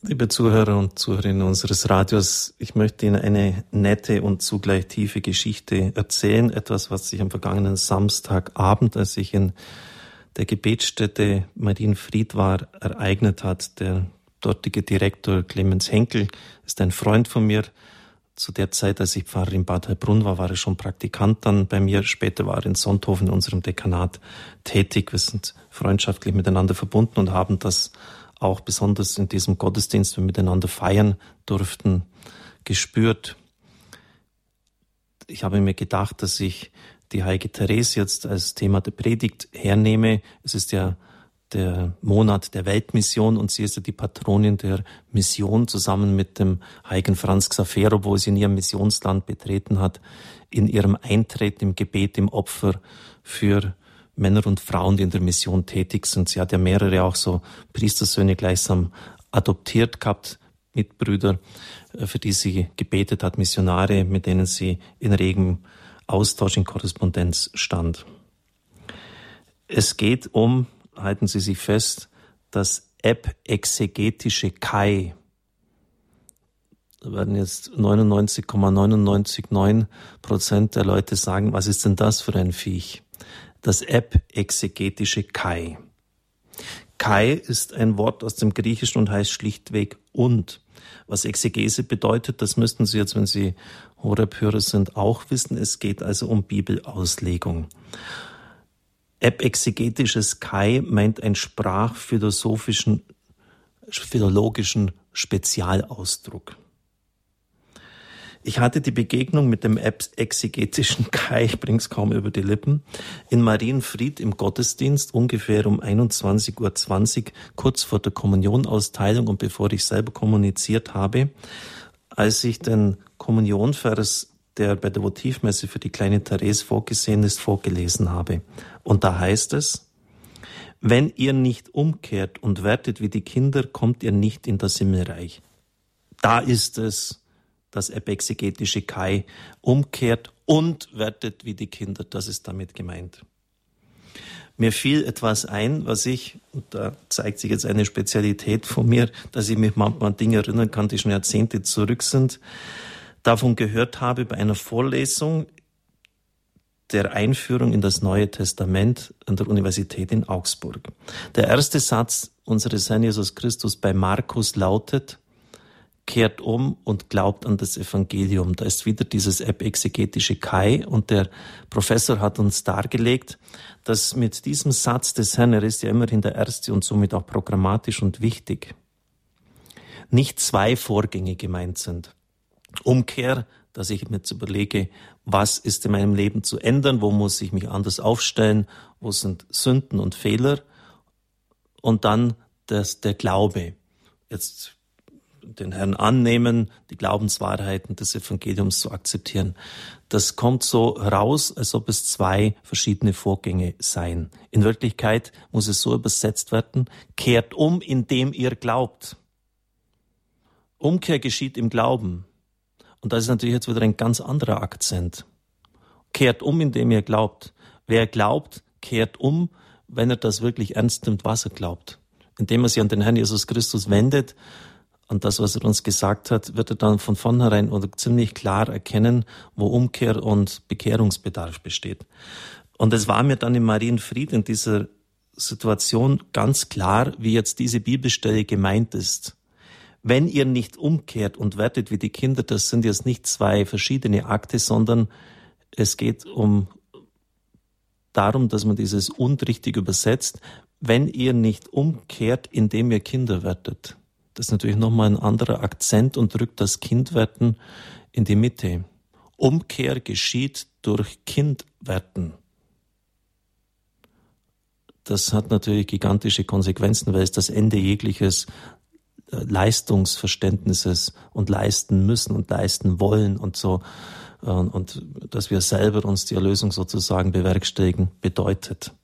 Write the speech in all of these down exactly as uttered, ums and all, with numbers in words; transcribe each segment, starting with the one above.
Liebe Zuhörer und Zuhörerinnen unseres Radios, ich möchte Ihnen eine nette und zugleich tiefe Geschichte erzählen. Etwas, was sich am vergangenen Samstagabend, als ich in der Gebetsstätte Marienfried war, ereignet hat. Der dortige Direktor Clemens Henkel ist ein Freund von mir. Zu der Zeit, als ich Pfarrer in Bad Heilbrunn war, war er schon Praktikant dann bei mir. Später war er in Sonthofen in unserem Dekanat tätig. Wir sind freundschaftlich miteinander verbunden und haben das auch besonders in diesem Gottesdienst, wenn wir miteinander feiern durften, gespürt. Ich habe mir gedacht, dass ich die heilige Therese jetzt als Thema der Predigt hernehme. Es ist ja der Monat der Weltmission und sie ist ja die Patronin der Mission zusammen mit dem heiligen Franz Xaver, obwohl sie in ihrem Missionsland betreten hat, in ihrem Eintreten im Gebet, im Opfer für Männer und Frauen, die in der Mission tätig sind. Sie hat ja mehrere auch so Priestersöhne gleichsam adoptiert gehabt, Mitbrüder, für die sie gebetet hat, Missionare, mit denen sie in regem Austausch, in Korrespondenz stand. Es geht um, halten Sie sich fest, das epexegetische Kai. Da werden jetzt neunundneunzig Komma neunundneunzig neun Prozent der Leute sagen, was ist denn das für ein Viech? Das epexegetische Kai. Kai ist ein Wort aus dem Griechischen und heißt schlichtweg und. Was Exegese bedeutet, das müssten Sie jetzt, wenn Sie Horeb-Hörer sind, auch wissen. Es geht also um Bibelauslegung. Epexegetisches Kai meint einen sprachphilosophischen, philologischen Spezialausdruck. Ich hatte die Begegnung mit dem exegetischen Kai, ich bring's kaum über die Lippen, in Marienfried im Gottesdienst ungefähr um einundzwanzig Uhr zwanzig, kurz vor der Kommunionausteilung und bevor ich selber kommuniziert habe, als ich den Kommunionvers, der bei der Votivmesse für die kleine Therese vorgesehen ist, vorgelesen habe. Und da heißt es: Wenn ihr nicht umkehrt und werdet wie die Kinder, kommt ihr nicht in das Himmelreich. Da ist es, das epexegetische Kai, umkehrt und werdet wie die Kinder, das ist damit gemeint. Mir fiel etwas ein, was ich, und da zeigt sich jetzt eine Spezialität von mir, dass ich mich manchmal an Dinge erinnern kann, die schon Jahrzehnte zurück sind, davon gehört habe bei einer Vorlesung der Einführung in das Neue Testament an der Universität in Augsburg. Der erste Satz unseres Herrn Jesus Christus bei Markus lautet: Kehrt um und glaubt an das Evangelium. Da ist wieder dieses epexegetische Kai und der Professor hat uns dargelegt, dass mit diesem Satz des Herrn, er ist ja immerhin der erste und somit auch programmatisch und wichtig, nicht zwei Vorgänge gemeint sind. Umkehr, dass ich mir jetzt überlege, was ist in meinem Leben zu ändern, wo muss ich mich anders aufstellen, wo sind Sünden und Fehler, und dann das, der Glaube. Jetzt den Herrn annehmen, die Glaubenswahrheiten des Evangeliums zu akzeptieren. Das kommt so raus, als ob es zwei verschiedene Vorgänge seien. In Wirklichkeit muss es so übersetzt werden: Kehrt um, indem ihr glaubt. Umkehr geschieht im Glauben. Und das ist natürlich jetzt wieder ein ganz anderer Akzent. Kehrt um, indem ihr glaubt. Wer glaubt, kehrt um, wenn er das wirklich ernst nimmt, was er glaubt. Indem er sich an den Herrn Jesus Christus wendet, und das, was er uns gesagt hat, wird er dann von vornherein oder ziemlich klar erkennen, wo Umkehr und Bekehrungsbedarf besteht. Und es war mir dann in Marienfried in dieser Situation ganz klar, wie jetzt diese Bibelstelle gemeint ist. Wenn ihr nicht umkehrt und werdet wie die Kinder, das sind jetzt nicht zwei verschiedene Akte, sondern es geht um darum, dass man dieses und richtig übersetzt. Wenn ihr nicht umkehrt, indem ihr Kinder werdet. Das ist natürlich nochmal ein anderer Akzent und rückt das Kindwerden in die Mitte. Umkehr geschieht durch Kindwerden. Das hat natürlich gigantische Konsequenzen, weil es das Ende jegliches Leistungsverständnisses und leisten müssen und leisten wollen und so, und dass wir selber uns die Erlösung sozusagen bewerkstelligen, bedeutet.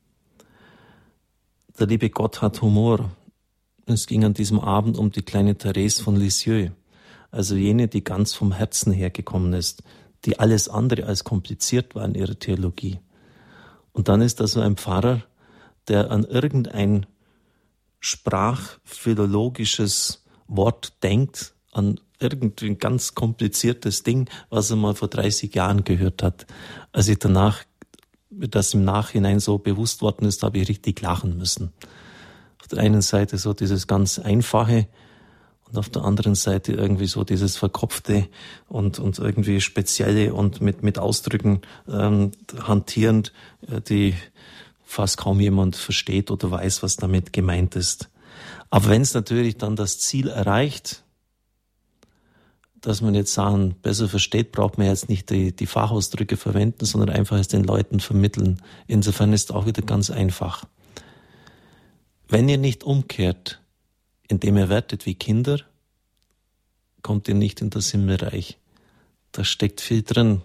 Der liebe Gott hat Humor. Es ging an diesem Abend um die kleine Therese von Lisieux, also jene, die ganz vom Herzen hergekommen ist, die alles andere als kompliziert war in ihrer Theologie. Und dann ist da so ein Pfarrer, der an irgendein sprachphilologisches Wort denkt an irgendwie ein ganz kompliziertes Ding, was er mal vor dreißig Jahren gehört hat. Als ich danach, das im Nachhinein so bewusst worden ist, habe ich richtig lachen müssen. Auf der einen Seite so dieses ganz Einfache und auf der anderen Seite irgendwie so dieses Verkopfte und, und irgendwie Spezielle und mit, mit Ausdrücken ähm, hantierend, äh, die fast kaum jemand versteht oder weiß, was damit gemeint ist. Aber wenn es natürlich dann das Ziel erreicht, dass man jetzt Sachen besser versteht, braucht man jetzt nicht die, die Fachausdrücke verwenden, sondern einfach es den Leuten vermitteln. Insofern ist es auch wieder ganz einfach. Wenn ihr nicht umkehrt, indem ihr werdet wie Kinder, kommt ihr nicht in das Himmelreich. Da steckt viel drin.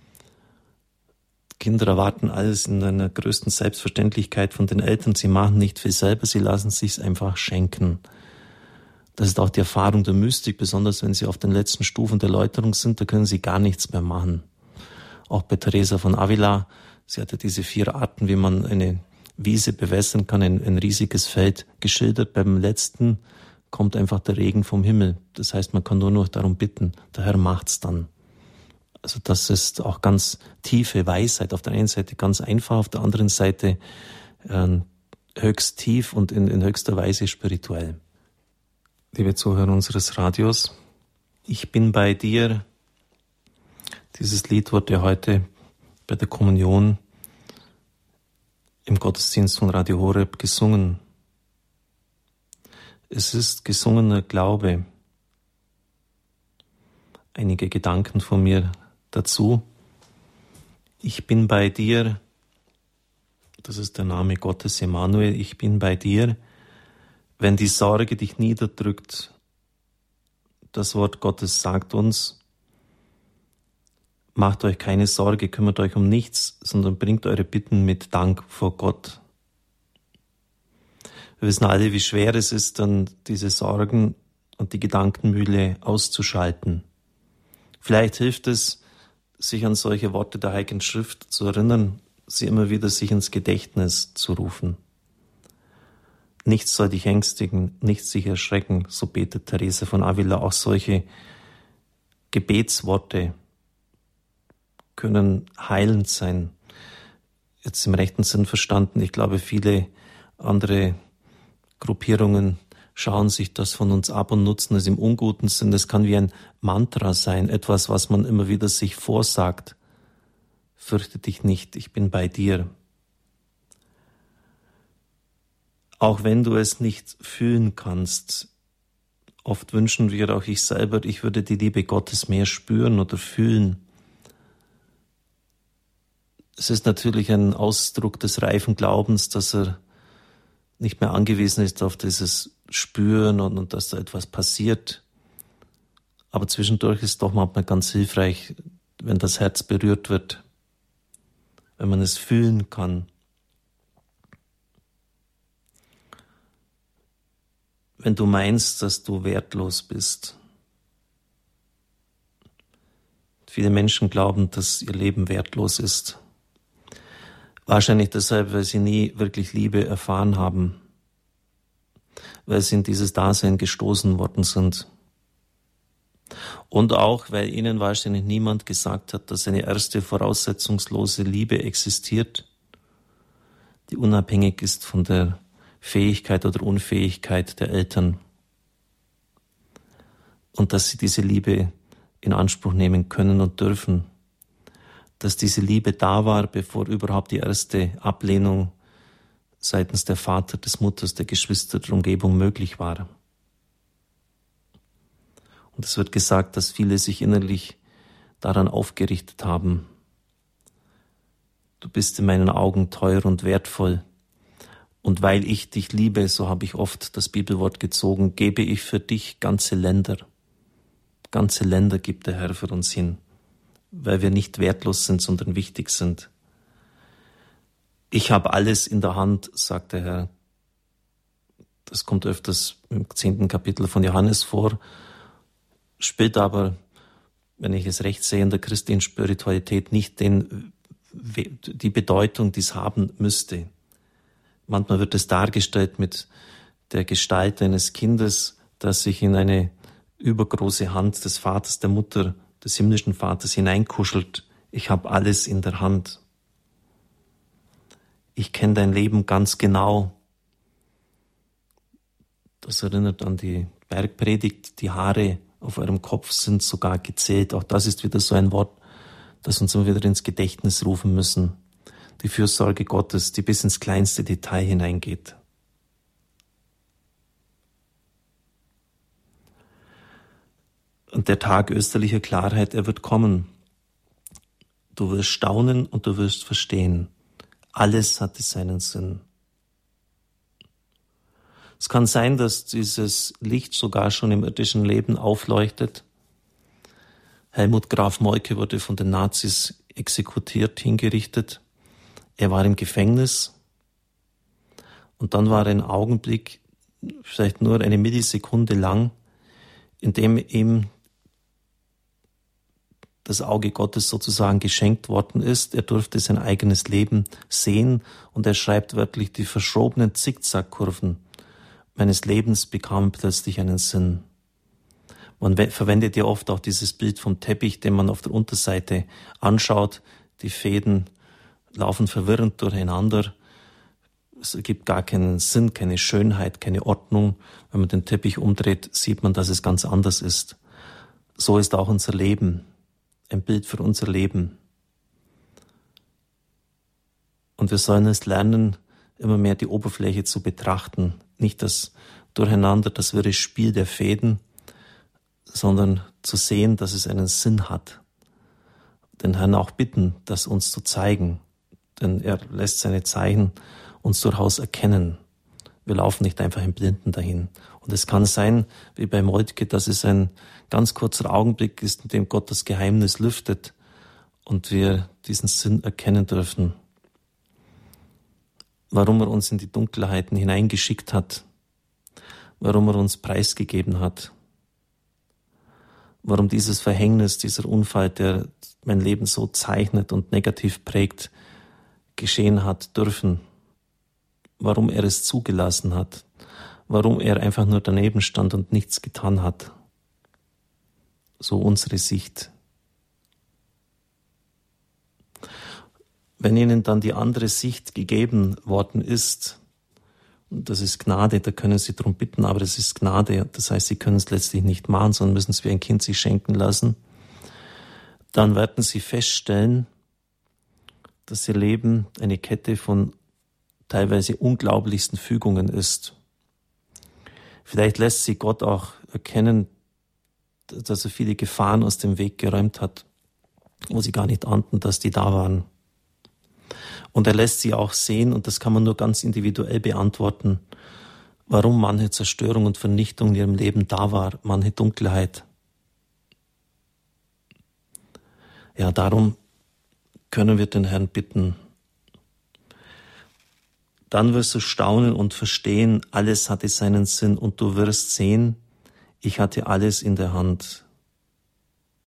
Kinder erwarten alles in einer größten Selbstverständlichkeit von den Eltern. Sie machen nicht viel selber, sie lassen sich's einfach schenken. Das ist auch die Erfahrung der Mystik, besonders wenn sie auf den letzten Stufen der Läuterung sind, da können sie gar nichts mehr machen. Auch bei Teresa von Avila, sie hatte diese vier Arten, wie man eine Wiese bewässern kann, ein, ein riesiges Feld geschildert. Beim letzten kommt einfach der Regen vom Himmel. Das heißt, man kann nur noch darum bitten, der Herr macht's dann. Also das ist auch ganz tiefe Weisheit. Auf der einen Seite ganz einfach, auf der anderen Seite äh, höchst tief und in, in höchster Weise spirituell. Liebe Zuhörer unseres Radios, ich bin bei dir. Dieses Lied wurde heute bei der Kommunion im Gottesdienst von Radio Horeb gesungen. Es ist gesungener Glaube. Einige Gedanken von mir dazu. Ich bin bei dir. Das ist der Name Gottes, Emmanuel. Ich bin bei dir. Wenn die Sorge dich niederdrückt, das Wort Gottes sagt uns, macht euch keine Sorge, kümmert euch um nichts, sondern bringt eure Bitten mit Dank vor Gott. Wir wissen alle, wie schwer es ist, dann diese Sorgen und die Gedankenmühle auszuschalten. Vielleicht hilft es, sich an solche Worte der Heiligen Schrift zu erinnern, sie immer wieder sich ins Gedächtnis zu rufen. Nichts soll dich ängstigen, nichts dich erschrecken, so betet Teresa von Avila. Auch solche Gebetsworte können heilend sein. Jetzt im rechten Sinn verstanden. Ich glaube, viele andere Gruppierungen schauen sich das von uns ab und nutzen es im unguten Sinn. Das kann wie ein Mantra sein, etwas, was man immer wieder sich vorsagt. Fürchte dich nicht, ich bin bei dir. Auch wenn du es nicht fühlen kannst, oft wünschen wir, auch ich selber, ich würde die Liebe Gottes mehr spüren oder fühlen. Es ist natürlich ein Ausdruck des reifen Glaubens, dass er nicht mehr angewiesen ist auf dieses Spüren und, und dass da etwas passiert. Aber zwischendurch ist es doch manchmal ganz hilfreich, wenn das Herz berührt wird, wenn man es fühlen kann. Wenn du meinst, dass du wertlos bist. Viele Menschen glauben, dass ihr Leben wertlos ist. Wahrscheinlich deshalb, weil sie nie wirklich Liebe erfahren haben, weil sie in dieses Dasein gestoßen worden sind. Und auch, weil ihnen wahrscheinlich niemand gesagt hat, dass eine erste voraussetzungslose Liebe existiert, die unabhängig ist von der Fähigkeit oder Unfähigkeit der Eltern. Und dass sie diese Liebe in Anspruch nehmen können und dürfen. Dass diese Liebe da war, bevor überhaupt die erste Ablehnung seitens der Vater, des Mutters, der Geschwister, der Umgebung möglich war. Und es wird gesagt, dass viele sich innerlich daran aufgerichtet haben. Du bist in meinen Augen teuer und wertvoll. Und weil ich dich liebe, so habe ich oft das Bibelwort gezogen, gebe ich für dich ganze Länder. Ganze Länder gibt der Herr für uns hin, weil wir nicht wertlos sind, sondern wichtig sind. Ich habe alles in der Hand, sagt der Herr. Das kommt öfters im zehnten Kapitel von Johannes vor, spielt aber, wenn ich es recht sehe, in der christlichen Spiritualität nicht den, die Bedeutung, die es haben müsste. Manchmal wird es dargestellt mit der Gestalt eines Kindes, das sich in eine übergroße Hand des Vaters, der Mutter, des himmlischen Vaters hineinkuschelt. Ich habe alles in der Hand. Ich kenne dein Leben ganz genau. Das erinnert an die Bergpredigt. Die Haare auf eurem Kopf sind sogar gezählt. Auch das ist wieder so ein Wort, das uns immer wieder ins Gedächtnis rufen müssen. Die Fürsorge Gottes, die bis ins kleinste Detail hineingeht. Und der Tag österlicher Klarheit, er wird kommen. Du wirst staunen und du wirst verstehen. Alles hatte seinen Sinn. Es kann sein, dass dieses Licht sogar schon im irdischen Leben aufleuchtet. Helmut Graf Moike wurde von den Nazis exekutiert, hingerichtet. Er war im Gefängnis. Und dann war ein Augenblick, vielleicht nur eine Millisekunde lang, in dem ihm das Auge Gottes sozusagen geschenkt worden ist. Er durfte sein eigenes Leben sehen und er schreibt wörtlich, die verschrobenen Zickzackkurven meines Lebens bekamen plötzlich einen Sinn. Man verwendet ja oft auch dieses Bild vom Teppich, den man auf der Unterseite anschaut. Die Fäden laufen verwirrend durcheinander. Es ergibt gar keinen Sinn, keine Schönheit, keine Ordnung. Wenn man den Teppich umdreht, sieht man, dass es ganz anders ist. So ist auch unser Leben. Ein Bild für unser Leben. Und wir sollen es lernen, immer mehr die Oberfläche zu betrachten. Nicht das Durcheinander, das wirre Spiel der Fäden, sondern zu sehen, dass es einen Sinn hat. Den Herrn auch bitten, das uns zu zeigen. Denn er lässt seine Zeichen uns durchaus erkennen. Wir laufen nicht einfach im Blinden dahin. Und es kann sein, wie bei Moltke, dass es ein ganz kurzer Augenblick ist, in dem Gott das Geheimnis lüftet und wir diesen Sinn erkennen dürfen. Warum er uns in die Dunkelheiten hineingeschickt hat, warum er uns preisgegeben hat, warum dieses Verhängnis, dieser Unfall, der mein Leben so zeichnet und negativ prägt, geschehen hat dürfen, warum er es zugelassen hat, warum er einfach nur daneben stand und nichts getan hat. So unsere Sicht. Wenn ihnen dann die andere Sicht gegeben worden ist, und das ist Gnade, da können sie darum bitten, aber das ist Gnade, das heißt, sie können es letztlich nicht machen, sondern müssen es wie ein Kind sich schenken lassen, dann werden sie feststellen, dass ihr Leben eine Kette von teilweise unglaublichsten Fügungen ist. Vielleicht lässt sie Gott auch erkennen, dass er viele Gefahren aus dem Weg geräumt hat, wo sie gar nicht ahnten, dass die da waren. Und er lässt sie auch sehen, und das kann man nur ganz individuell beantworten, warum manche Zerstörung und Vernichtung in ihrem Leben da war, manche Dunkelheit. Ja, darum können wir den Herrn bitten. Dann wirst du staunen und verstehen, alles hatte seinen Sinn und du wirst sehen, ich hatte alles in der Hand.